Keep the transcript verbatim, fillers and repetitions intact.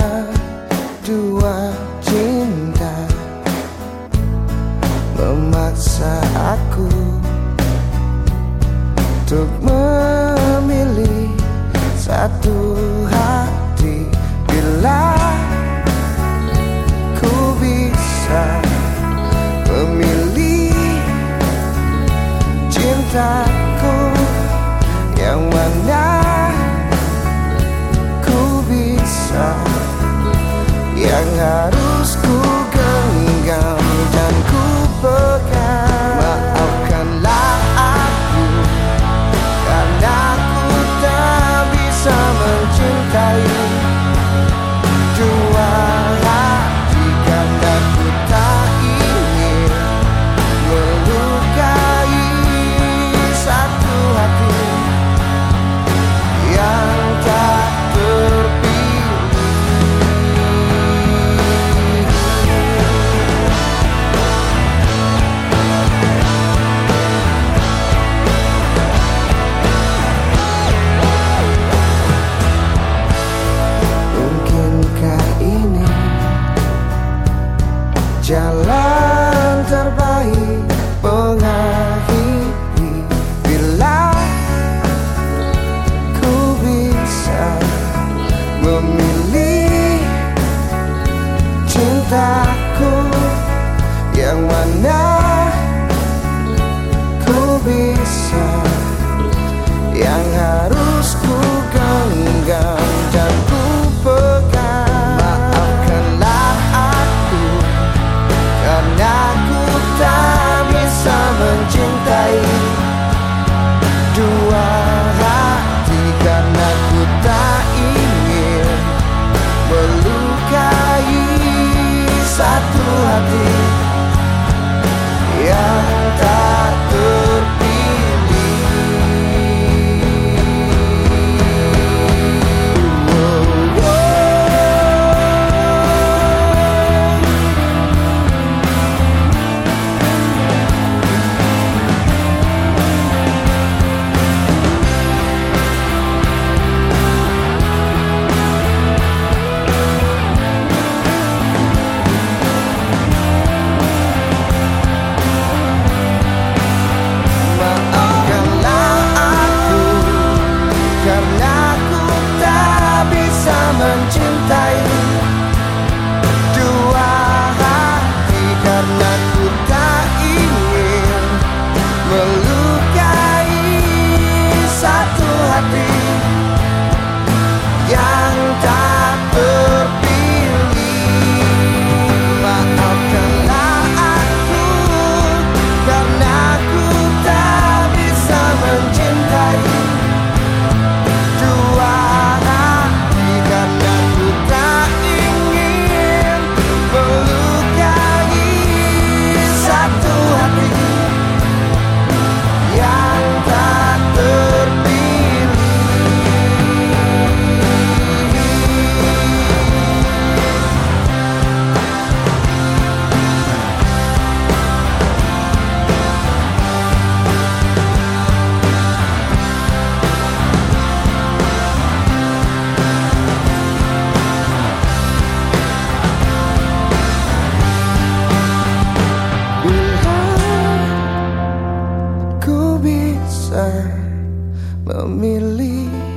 dua cinta memaksa aku untuk memilih satu hati. Bila ku bisa memilih cintaku yang mana, ku bisa yang harus ku genggam dan ku pegang. Maafkanlah aku karena ku tak bisa mencintai dua hati, karena ku tak ingin melukai satu hati yang tak jalan terbaik mengakhiri. Bila ku bisa memilih cintaku yang mana, ku bisa yang harus ku genggam dan ku pegang. Maafkanlah aku karena ku tak bisa mencintai dua hati, karena ku tak ingin melukai satu hati yang tak terpilih. Oh, oh. Mencintai dua hati, karena ku tak ingin melukai satu hati yang tak terpilih. Maafkanlah aku karena ku tak bisa mencintai dua hati, karena ku tak ingin melukai satu hati yang tak terpilih. Bila ku bisa memilih